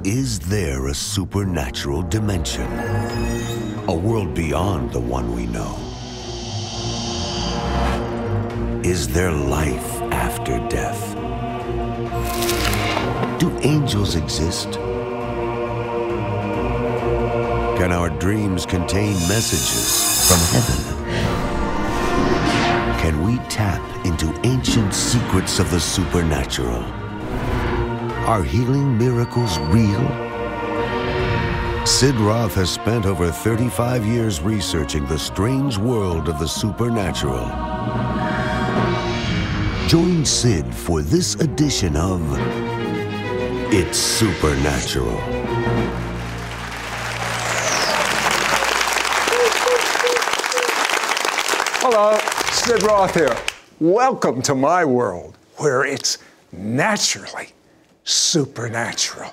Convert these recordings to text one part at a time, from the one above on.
Is there a supernatural dimension? A world beyond the one we know? Is there life after death? Do angels exist? Can our dreams contain messages from heaven? Can we tap into ancient secrets of the supernatural? Are healing miracles real? Sid Roth has spent over 35 years researching the strange world of the supernatural. Join Sid for this edition of It's Supernatural. Hello, Sid Roth here. Welcome to my world, where it's naturally supernatural.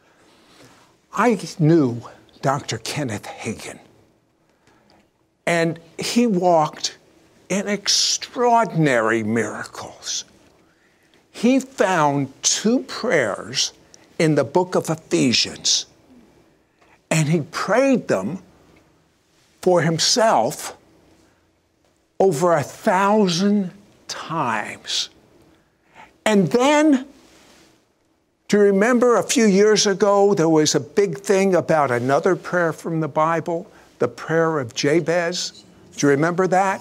I knew Dr. Kenneth Hagin, and he walked in extraordinary miracles. He found 2 prayers in the book of Ephesians, and he prayed them for himself over 1,000 times. And then, do you remember a few years ago, there was a big thing about another prayer from the Bible, the prayer of Jabez? Do you remember that?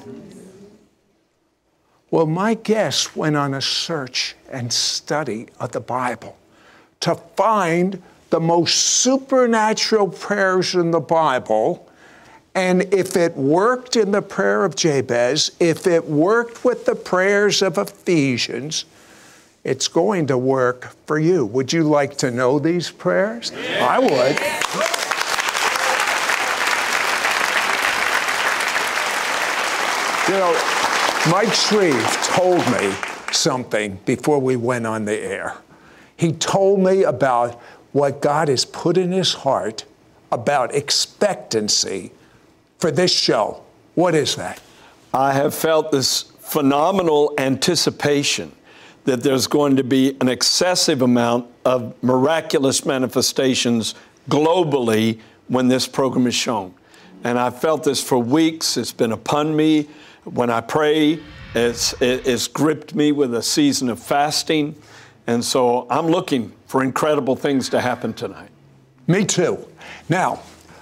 Well, my guest went on a search and study of the Bible to find the most supernatural prayers in the Bible. And if it worked in the prayer of Jabez, if it worked with the prayers of Ephesians, it's going to work for you. Would you like to know these prayers? Yeah. I would. You know, Mike Shreve told me something before we went on the air. He told me about what God has put in his heart about expectancy for this show. What is that? I have felt this phenomenal anticipation that there's going to be an excessive amount of miraculous manifestations globally when this program is shown. And I've felt this for weeks. It's been upon me. When I pray, it's gripped me with a season of fasting. And so I'm looking for incredible things to happen tonight. Me too. Now,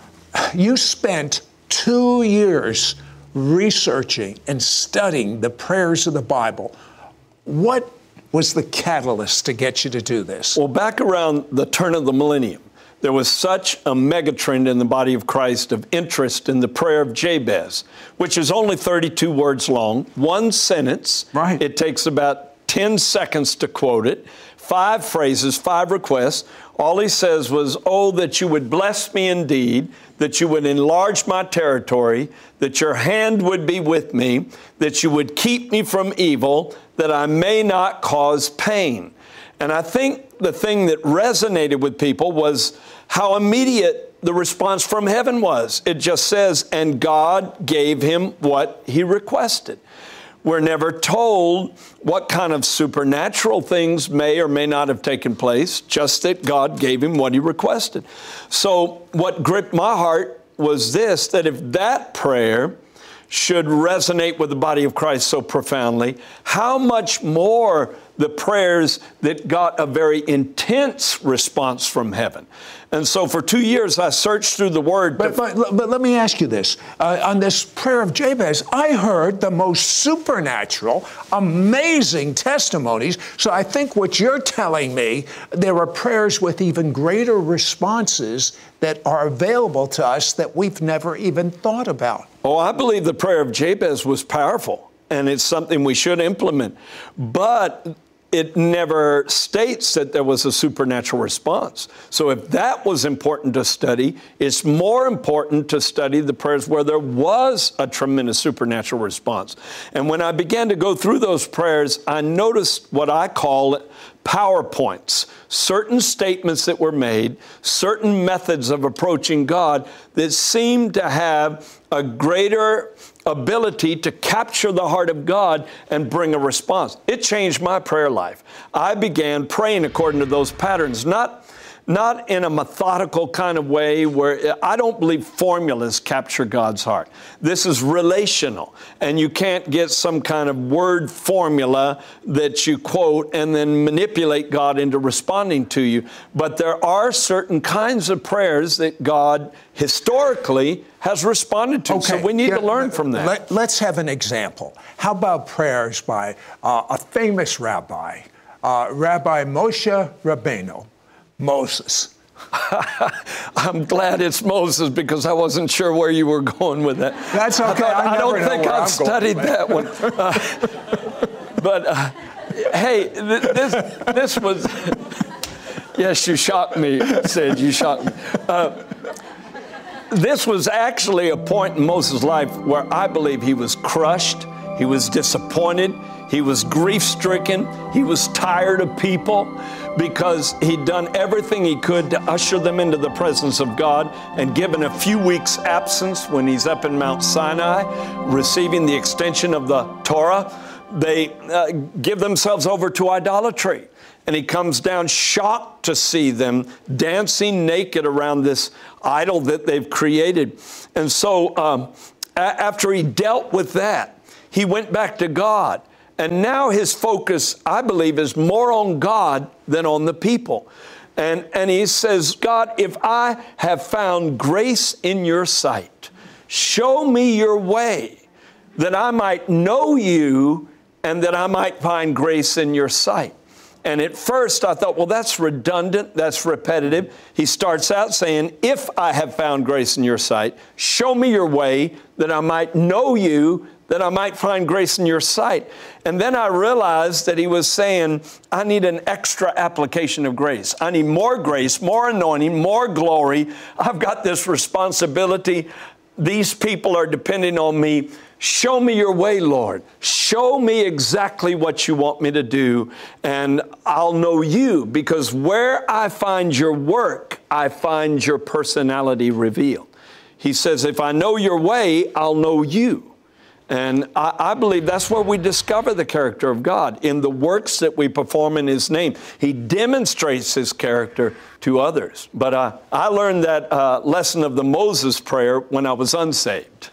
you spent 2 years researching and studying the prayers of the Bible. What was the catalyst to get you to do this? Well, back around the turn of the millennium, there was such a megatrend in the body of Christ of interest in the prayer of Jabez, which is only 32 words long, 1 sentence. Right. It takes about 10 seconds to quote it, 5 phrases, 5 requests. All he says was, oh, that you would bless me indeed, that you would enlarge my territory, that your hand would be with me, that you would keep me from evil, that I may not cause pain. And I think the thing that resonated with people was how immediate the response from heaven was. It just says, and God gave him what he requested. We're never told what kind of supernatural things may or may not have taken place, just that God gave him what he requested. So what gripped my heart was this, that if that prayer should resonate with the body of Christ so profoundly, how much more the prayers that got a very intense response from heaven. And so for 2 years, I searched through the Word. But let me ask you this. On this prayer of Jabez, I heard the most supernatural, amazing testimonies. So I think what you're telling me, there are prayers with even greater responses that are available to us that we've never even thought about. Oh, I believe the prayer of Jabez was powerful, and it's something we should implement. But it never states that there was a supernatural response. So if that was important to study, it's more important to study the prayers where there was a tremendous supernatural response. And when I began to go through those prayers, I noticed what I call PowerPoints, certain statements that were made, certain methods of approaching God that seemed to have a greater ability to capture the heart of God and bring a response. It changed my prayer life. I began praying according to those patterns, not not in a methodical kind of way where I don't believe formulas capture God's heart. This is relational, and you can't get some kind of word formula that you quote and then manipulate God into responding to you. But there are certain kinds of prayers that God historically has responded to. Okay. So we need to learn from that. Let's have an example. How about prayers by a famous rabbi, Rabbi Moshe Rabbeinu, Moses? I'm glad it's Moses because I wasn't sure where you were going with that. That's okay. I don't think I've studied that one. Hey, this was... Yes, you shocked me, Sid. You shocked me. This was actually a point in Moses' life where I believe he was crushed, he was disappointed, he was grief-stricken, he was tired of people because he'd done everything he could to usher them into the presence of God, and given a few weeks' absence when he's up in Mount Sinai, receiving the extension of the Torah, they give themselves over to idolatry. And he comes down shocked to see them dancing naked around this idol that they've created. And so after he dealt with that, he went back to God. And now his focus, I believe, is more on God than on the people. And he says, God, if I have found grace in your sight, show me your way that I might know you and that I might find grace in your sight. And at first I thought, well, that's redundant, that's repetitive. He starts out saying, if I have found grace in your sight, show me your way that I might know you, that I might find grace in your sight. And then I realized that he was saying, I need an extra application of grace. I need more grace, more anointing, more glory. I've got this responsibility. These people are depending on me. Show me your way, Lord. Show me exactly what you want me to do, and I'll know you, because where I find your work, I find your personality revealed. He says, if I know your way, I'll know you. And I believe that's where we discover the character of God, in the works that we perform in His name. He demonstrates His character to others. But I learned that lesson of the Moses prayer when I was unsaved.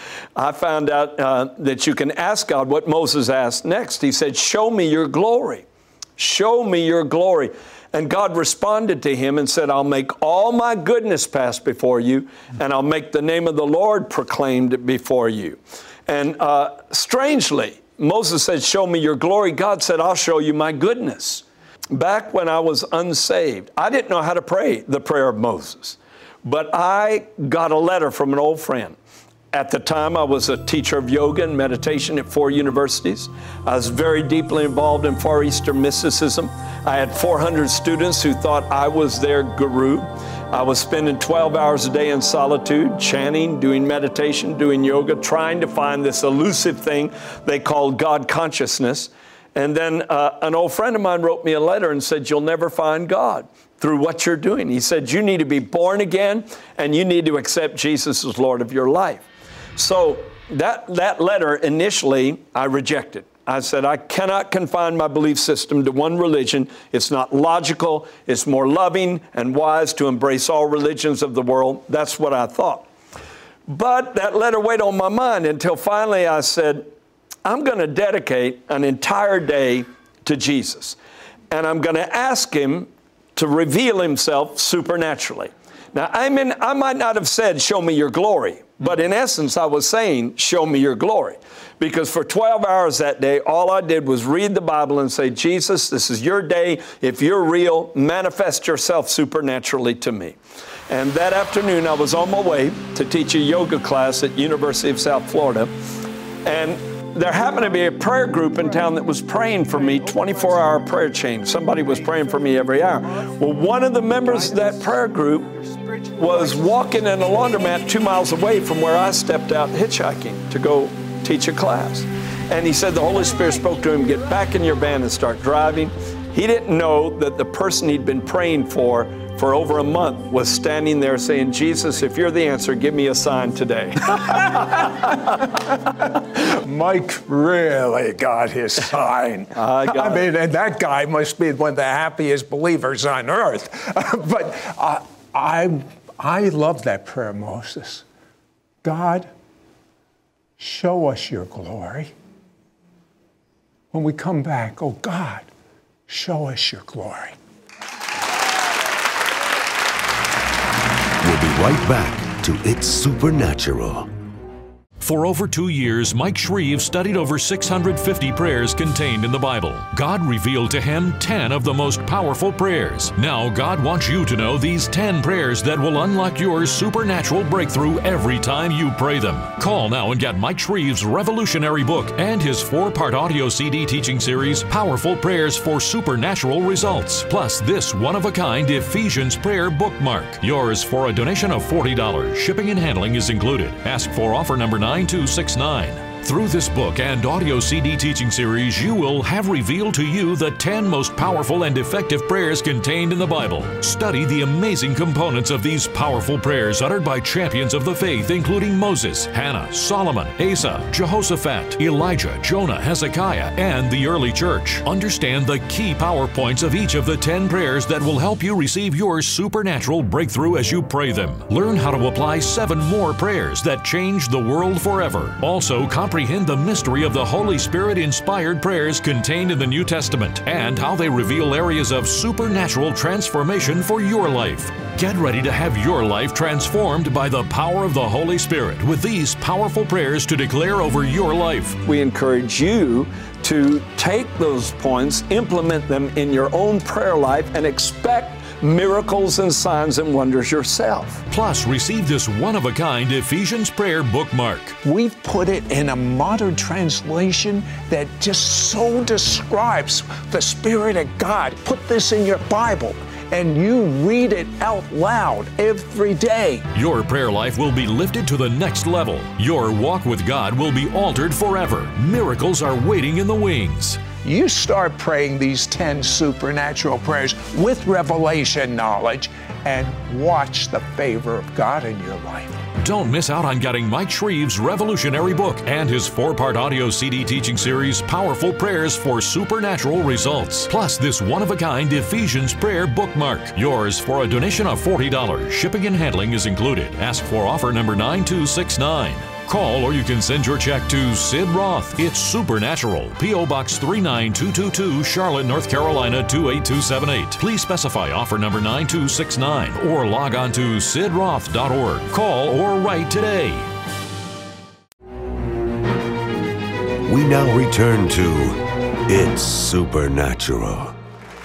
I found out that you can ask God what Moses asked next. He said, show me your glory. Show me your glory. And God responded to him and said, I'll make all my goodness pass before you, and I'll make the name of the Lord proclaimed before you. And strangely, Moses said, show me your glory. God said, I'll show you my goodness. Back when I was unsaved, I didn't know how to pray the prayer of Moses. But I got a letter from an old friend. At the time, I was a teacher of yoga and meditation at 4 universities. I was very deeply involved in Far Eastern mysticism. I had 400 students who thought I was their guru. I was spending 12 hours a day in solitude, chanting, doing meditation, doing yoga, trying to find this elusive thing they called God consciousness. And then an old friend of mine wrote me a letter and said, you'll never find God through what you're doing. He said, you need to be born again, and you need to accept Jesus as Lord of your life. So that letter initially I rejected. I said, I cannot confine my belief system to one religion. It's not logical. It's more loving and wise to embrace all religions of the world. That's what I thought. But that letter weighed on my mind until finally I said, I'm going to dedicate an entire day to Jesus. And I'm going to ask Him to reveal Himself supernaturally. Now, I might not have said, show me your glory. But in essence, I was saying, show me your glory. Because for 12 hours that day, all I did was read the Bible and say, Jesus, this is your day. If you're real, manifest yourself supernaturally to me. And that afternoon, I was on my way to teach a yoga class at University of South Florida. And there happened to be a prayer group in town that was praying for me, 24-hour prayer chain. Somebody was praying for me every hour. Well, one of the members of that prayer group was walking in a laundromat 2 miles away from where I stepped out hitchhiking to go teach a class. And he said the Holy Spirit spoke to him, get back in your van and start driving. He didn't know that the person he'd been praying for over a month was standing there saying, Jesus, if you're the answer, give me a sign today. Mike really got his sign. I mean, and that guy must be one of the happiest believers on earth. But I love that prayer, Moses. God, show us your glory. When we come back, oh God, show us your glory. We'll be right back to It's Supernatural. For over 2 years, Mike Shreve studied over 650 prayers contained in the Bible. God revealed to him 10 of the most powerful prayers. Now, God wants you to know these 10 prayers that will unlock your supernatural breakthrough every time you pray them. Call now and get Mike Shreve's revolutionary book and his 4-part audio CD teaching series, Powerful Prayers for Supernatural Results. Plus, this one-of-a-kind Ephesians prayer bookmark. Yours for a donation of $40. Shipping and handling is included. Ask for offer number 9269. Through this book and audio CD teaching series, you will have revealed to you the 10 most powerful and effective prayers contained in the Bible. Study the amazing components of these powerful prayers uttered by champions of the faith, including Moses, Hannah, Solomon, Asa, Jehoshaphat, Elijah, Jonah, Hezekiah, and the early church. Understand the key power points of each of the 10 prayers that will help you receive your supernatural breakthrough as you pray them. Learn how to apply 7 more prayers that change the world forever. Also, comprehend the mystery of the Holy Spirit-inspired prayers contained in the New Testament and how they reveal areas of supernatural transformation for your life. Get ready to have your life transformed by the power of the Holy Spirit with these powerful prayers to declare over your life. We encourage you to take those points, implement them in your own prayer life, and expect miracles and signs and wonders yourself. Plus, receive this one-of-a-kind Ephesians prayer bookmark. We've put it in a modern translation that just so describes the Spirit of God. Put this in your Bible and you read it out loud every day. Your prayer life will be lifted to the next level. Your walk with God will be altered forever. Miracles are waiting in the wings. You start praying these 10 supernatural prayers with revelation knowledge and watch the favor of God in your life. Don't miss out on getting Mike Shreve's revolutionary book and his 4-part audio CD teaching series, Powerful Prayers for Supernatural Results. Plus, this one-of-a-kind Ephesians prayer bookmark. Yours for a donation of $40. Shipping and handling is included. Ask for offer number 9269. Call or you can send your check to Sid Roth. It's Supernatural. P.O. Box 39222, Charlotte, North Carolina 28278. Please specify offer number 9269 or log on to sidroth.org. Call or write today. We now return to It's Supernatural.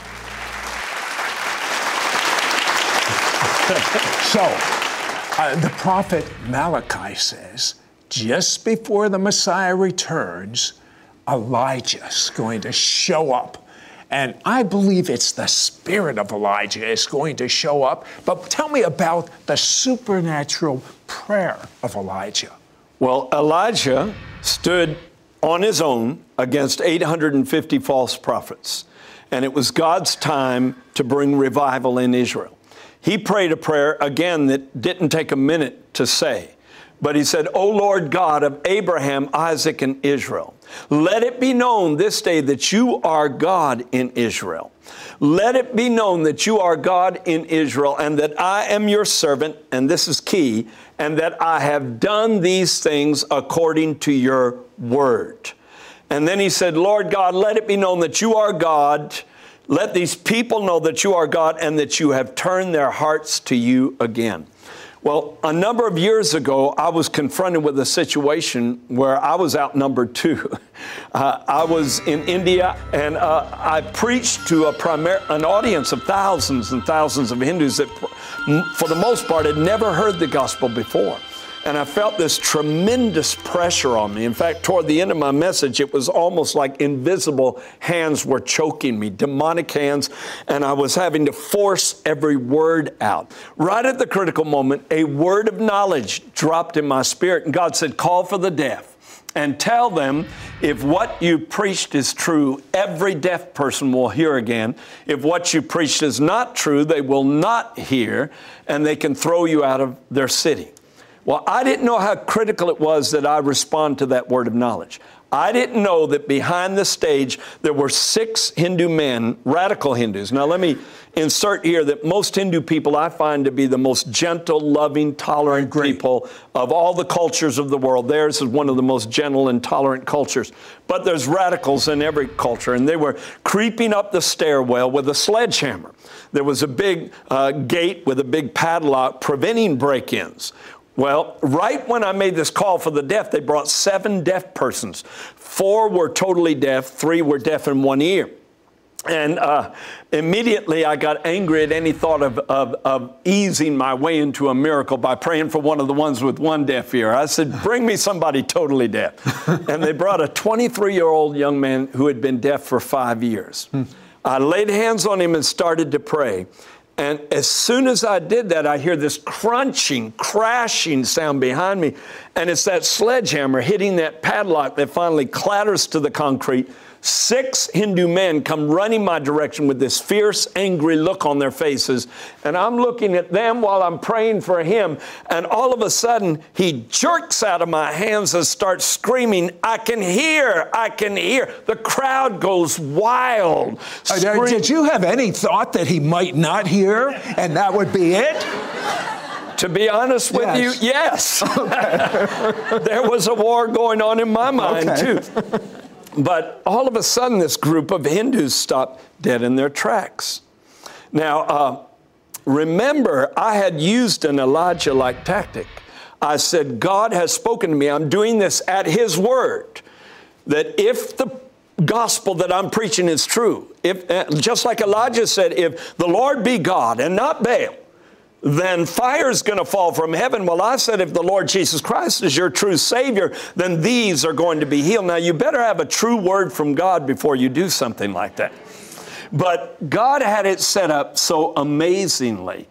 So, the prophet Malachi says, just before the Messiah returns, Elijah's going to show up. And I believe it's the spirit of Elijah is going to show up. But tell me about the supernatural prayer of Elijah. Well, Elijah stood on his own against 850 false prophets. And it was God's time to bring revival in Israel. He prayed a prayer, again, that didn't take a minute to say. But he said, O Lord God of Abraham, Isaac, and Israel, let it be known this day that you are God in Israel. Let it be known that you are God in Israel and that I am your servant, and this is key, and that I have done these things according to your word. And then he said, Lord God, let it be known that you are God. Let these people know that you are God and that you have turned their hearts to you again. Well, a number of years ago, I was confronted with a situation where I was outnumbered too. I was in India and I preached to an audience of thousands and thousands of Hindus that, for the most part, had never heard the gospel before. And I felt this tremendous pressure on me. In fact, toward the end of my message, it was almost like invisible hands were choking me, demonic hands, and I was having to force every word out. Right at the critical moment, a word of knowledge dropped in my spirit, and God said, call for the deaf and tell them if what you preached is true, every deaf person will hear again. If what you preached is not true, they will not hear, and they can throw you out of their city. Well, I didn't know how critical it was that I respond to that word of knowledge. I didn't know that behind the stage there were 6 Hindu men, radical Hindus. Now let me insert here that most Hindu people I find to be the most gentle, loving, tolerant people of all the cultures of the world. Theirs is one of the most gentle and tolerant cultures. But there's radicals in every culture, and they were creeping up the stairwell with a sledgehammer. There was a big gate with a big padlock preventing break-ins. Well, right when I made this call for the deaf, they brought 7 deaf persons. 4 were totally deaf, 3 were deaf in one ear. And immediately I got angry at any thought of easing my way into a miracle by praying for one of the ones with one deaf ear. I said, bring me somebody totally deaf. And they brought a 23-year-old young man who had been deaf for 5 years. I laid hands on him and started to pray. And as soon as I did that, I hear this crunching, crashing sound behind me. And it's that sledgehammer hitting that padlock that finally clatters to the concrete. 6 Hindu men come running my direction with this fierce, angry look on their faces. And I'm looking at them while I'm praying for him. And all of a sudden, he jerks out of my hands and starts screaming, I can hear, I can hear. The crowd goes wild. Did you have any thought that he might not hear and that would be it? To be honest with you, yes. Okay. There was a war going on in my mind, too. But all of a sudden, this group of Hindus stopped dead in their tracks. Now, remember, I had used an Elijah-like tactic. I said, God has spoken to me. I'm doing this at His word. That if the gospel that I'm preaching is true, if just like Elijah said, if the Lord be God and not Baal, then fire's going to fall from heaven. Well, I said, if the Lord Jesus Christ is your true Savior, then these are going to be healed. Now, you better have a true word from God before you do something like that. But God had it set up so amazingly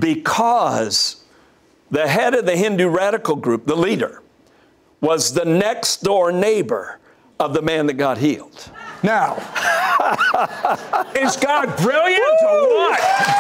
because the head of the Hindu radical group, the leader, was the next door neighbor of the man that got healed. Now, is God brilliant or what?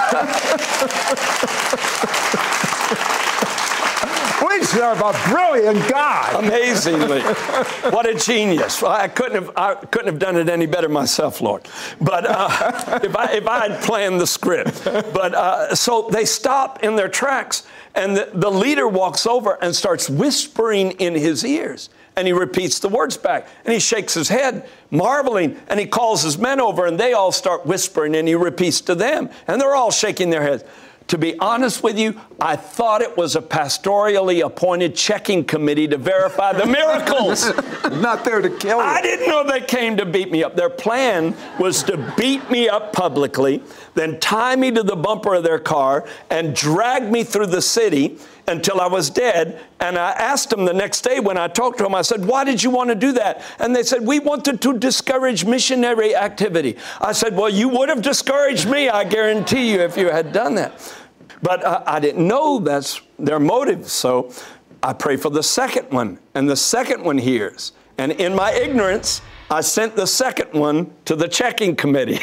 We serve a brilliant God. Amazingly. What a genius. I couldn't have done it any better myself, Lord. But if I had planned the script. But so they stop in their tracks, and the leader walks over and starts whispering in his ears. And he repeats the words back. And he shakes his head, marveling. And he calls his men over, and they all start whispering, and he repeats to them. And they're all shaking their heads. To be honest with you, I thought it was a pastorally appointed checking committee to verify the miracles. Not there to kill you. I didn't know they came to beat me up. Their plan was to beat me up publicly, then tie me to the bumper of their car and drag me through the city until I was dead. And I asked them the next day when I talked to them, I said, why did you want to do that? And they said, we wanted to discourage missionary activity. I said, well, you would have discouraged me, I guarantee you, if you had done that. But I didn't know that's their motive. So I pray for the second one, and the second one hears. And in my ignorance, I sent the second one to the checking committee.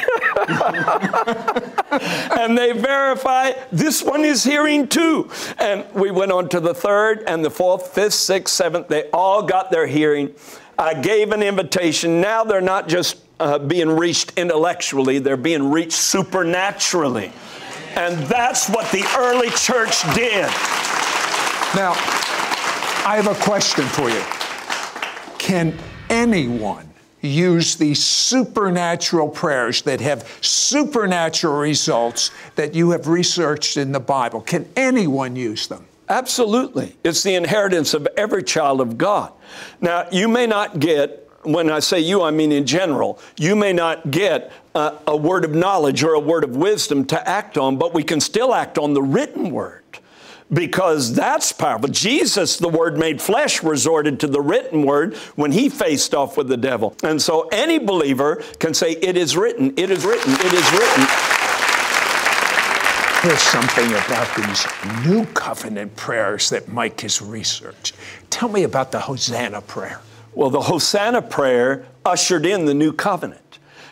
And they verify this one is hearing too. And we went on to the third and the fourth, fifth, sixth, seventh. They all got their hearing. I gave an invitation. Now they're not just being reached intellectually, they're being reached supernaturally. And that's what the early church did. Now, I have a question for you. Can anyone use these supernatural prayers that have supernatural results that you have researched in the Bible? Can anyone use them? Absolutely. It's the inheritance of every child of God. Now, you may not get, when I say you, I mean in general, you may not get a word of knowledge or a word of wisdom to act on, but we can still act on the written word. Because that's powerful. Jesus, the Word made flesh, resorted to the written word when he faced off with the devil. And so any believer can say, it is written, it is written, it is written. There's something about these new covenant prayers that Mike has researched. Tell me about the Hosanna prayer. Well, the Hosanna prayer ushered in the new covenant.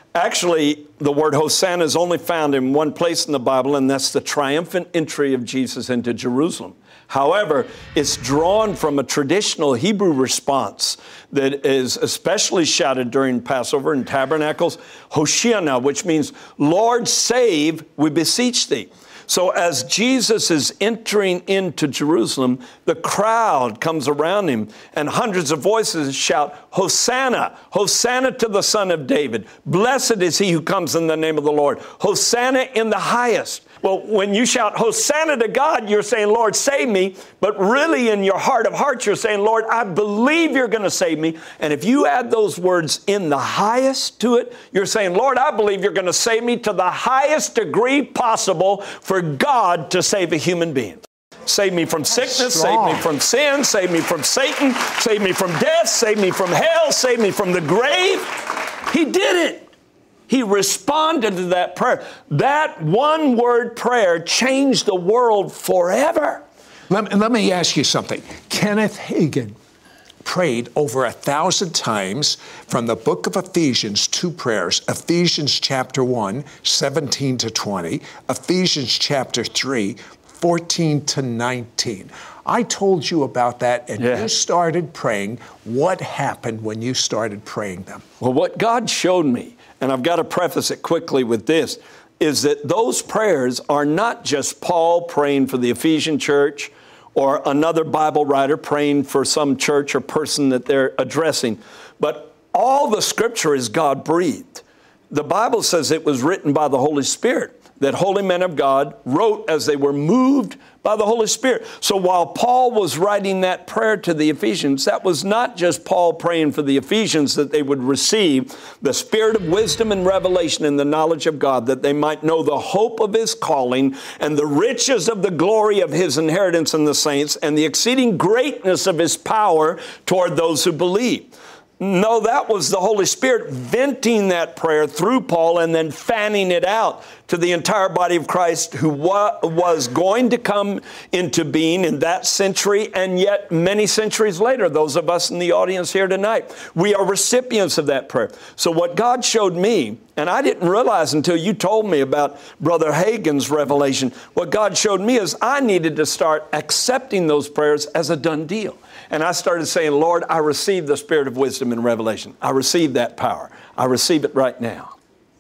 Actually, the word Hosanna is only found in one place in the Bible, and that's the triumphant entry of Jesus into Jerusalem. However, it's drawn from a traditional Hebrew response that is especially shouted during Passover and Tabernacles, Hosanna, which means, Lord, save, we beseech thee. So as Jesus is entering into Jerusalem, the crowd comes around him and hundreds of voices shout, Hosanna, Hosanna to the Son of David. Blessed is he who comes in the name of the Lord. Hosanna in the highest. Well, when you shout Hosanna to God, you're saying, Lord, save me. But really in your heart of hearts, you're saying, Lord, I believe you're going to save me. And if you add those words in the highest to it, you're saying, Lord, I believe you're going to save me to the highest degree possible for God to save a human being. Save me from sickness, save me from sin, save me from Satan, save me from death, save me from hell, save me from the grave. He did it. He responded to that prayer. That one word prayer changed the world forever. Let me ask you something. Kenneth Hagin prayed over 1,000 times from the book of Ephesians, 2 prayers. Ephesians chapter 1, 17 to 20. Ephesians chapter 3, 14 to 19. I told you about that, and you started praying. What happened when you started praying them? Well, what God showed me, and I've got to preface it quickly with this, is that those prayers are not just Paul praying for the Ephesian church or another Bible writer praying for some church or person that they're addressing, but all the Scripture is God-breathed. The Bible says it was written by the Holy Spirit, that holy men of God wrote as they were moved by the Holy Spirit. So while Paul was writing that prayer to the Ephesians, that was not just Paul praying for the Ephesians that they would receive the spirit of wisdom and revelation in the knowledge of God, that they might know the hope of his calling and the riches of the glory of his inheritance in the saints and the exceeding greatness of his power toward those who believe. No, that was the Holy Spirit venting that prayer through Paul and then fanning it out to the entire body of Christ who was going to come into being in that century and yet many centuries later. Those of us in the audience here tonight, we are recipients of that prayer. So what God showed me, and I didn't realize until you told me about Brother Hagin's revelation, what God showed me is I needed to start accepting those prayers as a done deal. And I started saying, Lord, I receive the spirit of wisdom and revelation. I receive that power. I receive it right now.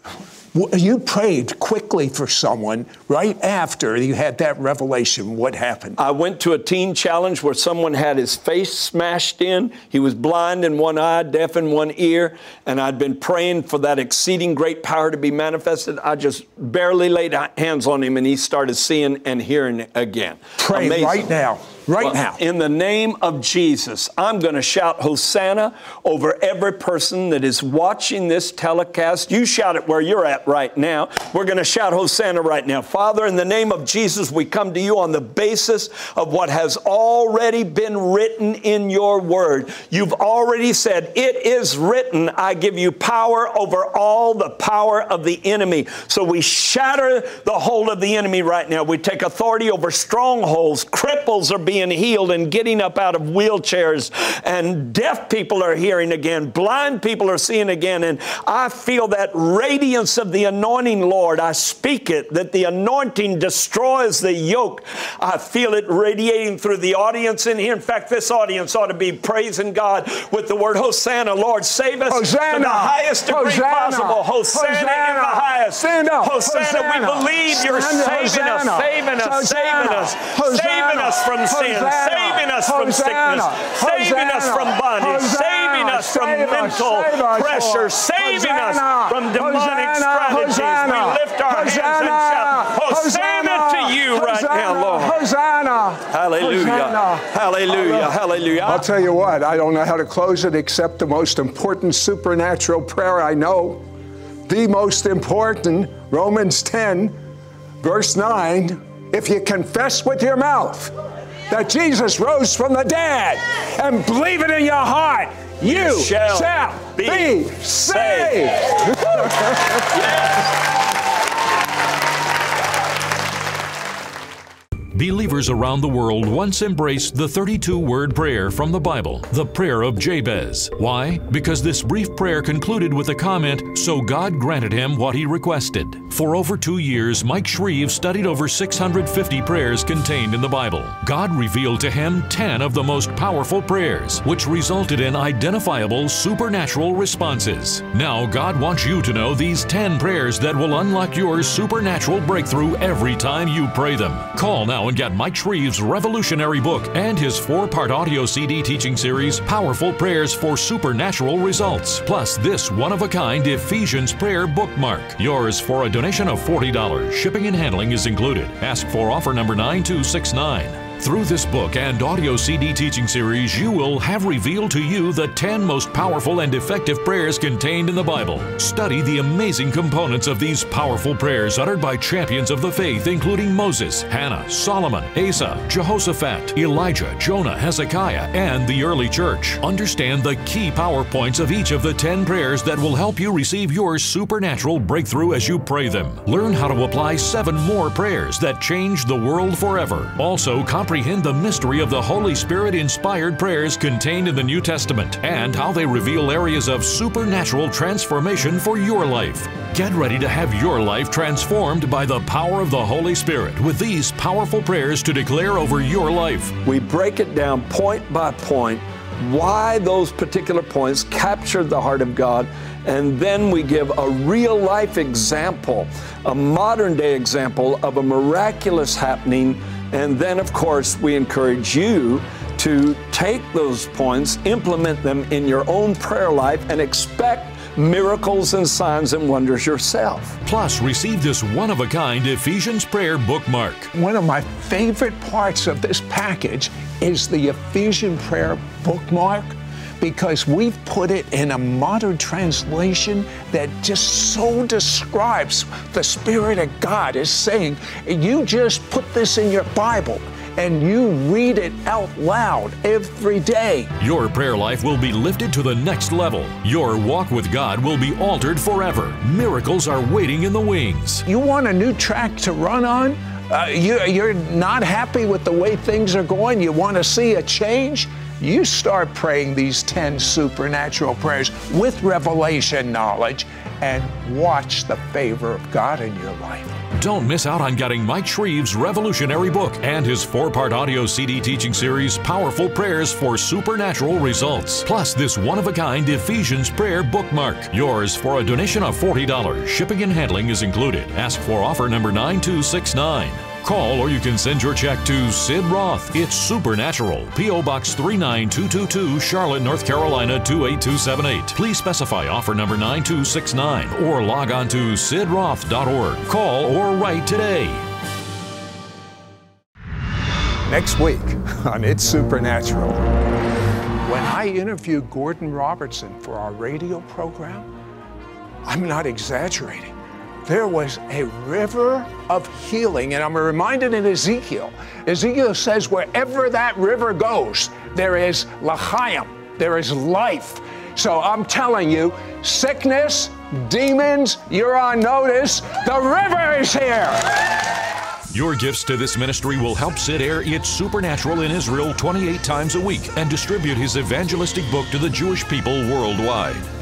You prayed quickly for someone right after you had that revelation. What happened? I went to a teen challenge where someone had his face smashed in. He was blind in one eye, deaf in one ear, and I'd been praying for that exceeding great power to be manifested. I just barely laid hands on him, and he started seeing and hearing again. Pray amazing. Right now. Right now. In the name of Jesus, I'm going to shout Hosanna over every person that is watching this telecast. You shout it where you're at right now. We're going to shout Hosanna right now. Father, in the name of Jesus, we come to you on the basis of what has already been written in your word. You've already said, it is written, I give you power over all the power of the enemy. So we shatter the hold of the enemy right now. We take authority over strongholds. Cripples are being healed and getting up out of wheelchairs, and deaf people are hearing again, blind people are seeing again, and I feel that radiance of the anointing, Lord. I speak it, that the anointing destroys the yoke. I feel it radiating through the audience in here. In fact, this audience ought to be praising God with the word Hosanna. Lord, save us Hosanna. to the highest degree possible. Hosanna, in the highest. Stand up. Hosanna, we believe you're saving us, saving us, saving us, saving us from sin. Saving us from sickness, saving us from bondage, saving us from mental pressure, saving us from demonic strategies. We lift our hands and shout, Hosanna to you right now, Lord. Hosanna. Hallelujah. Hallelujah. Hallelujah. I'll tell you what, I don't know how to close it except the most important supernatural prayer I know. The most important, Romans 10, verse 9, if you confess with your mouth that Jesus rose from the dead and believe it in your heart, you shall be saved. Believers around the world once embraced the 32-word prayer from the Bible, the prayer of Jabez. Why? Because this brief prayer concluded with the comment, "So God granted him what he requested." For over 2 years, Mike Shreve studied over 650 prayers contained in the Bible. God revealed to him 10 of the most powerful prayers, which resulted in identifiable supernatural responses. Now, God wants you to know these 10 prayers that will unlock your supernatural breakthrough every time you pray them. Call now and get Mike Shreve's revolutionary book and his 4-part audio CD teaching series, Powerful Prayers for Supernatural Results, plus this one-of-a-kind Ephesians prayer bookmark. Yours for a donation of $40. Shipping and handling is included. Ask for offer number 9269. Through this book and audio CD teaching series, you will have revealed to you the 10 most powerful and effective prayers contained in the Bible. Study the amazing components of these powerful prayers uttered by champions of the faith, including Moses, Hannah, Solomon, Asa, Jehoshaphat, Elijah, Jonah, Hezekiah, and the early church. Understand the key power points of each of the 10 prayers that will help you receive your supernatural breakthrough as you pray them. Learn how to apply 7 more prayers that change the world forever. Also, comprehend the mystery of the Holy Spirit-inspired prayers contained in the New Testament and how they reveal areas of supernatural transformation for your life. Get ready to have your life transformed by the power of the Holy Spirit with these powerful prayers to declare over your life. We break it down point by point, why those particular points captured the heart of God, and then we give a real-life example, a modern-day example of a miraculous happening. And then, of course, we encourage you to take those points, implement them in your own prayer life, and expect miracles and signs and wonders yourself. Plus, receive this one-of-a-kind Ephesians prayer bookmark. One of my favorite parts of this package is the Ephesian prayer bookmark, because we've put it in a modern translation that just so describes the Spirit of God is saying, you just put this in your Bible and you read it out loud every day. Your prayer life will be lifted to the next level. Your walk with God will be altered forever. Miracles are waiting in the wings. You want a new track to run on? You're not happy with the way things are going? You want to see a change? You start praying these 10 supernatural prayers with revelation knowledge and watch the favor of God in your life. Don't miss out on getting Mike Shreve's revolutionary book and his 4-part audio CD teaching series, Powerful Prayers for Supernatural Results, plus this one-of-a-kind Ephesians prayer bookmark. Yours for a donation of $40. Shipping and handling is included. Ask for offer number 9269. Call or you can send your check to Sid Roth. It's Supernatural. P.O. Box 39222, Charlotte, North Carolina 28278. Please specify offer number 9269 or log on to sidroth.org. Call or write today. Next week on It's Supernatural, when I interviewed Gordon Robertson for our radio program, I'm not exaggerating. There was a river of healing, and I'm reminded in Ezekiel. Ezekiel says wherever that river goes, there is l'chaim, there is life. So I'm telling you, sickness, demons, you're on notice. The river is here. Your gifts to this ministry will help Sid air It's Supernatural in Israel 28 times a week and distribute his evangelistic book to the Jewish people worldwide.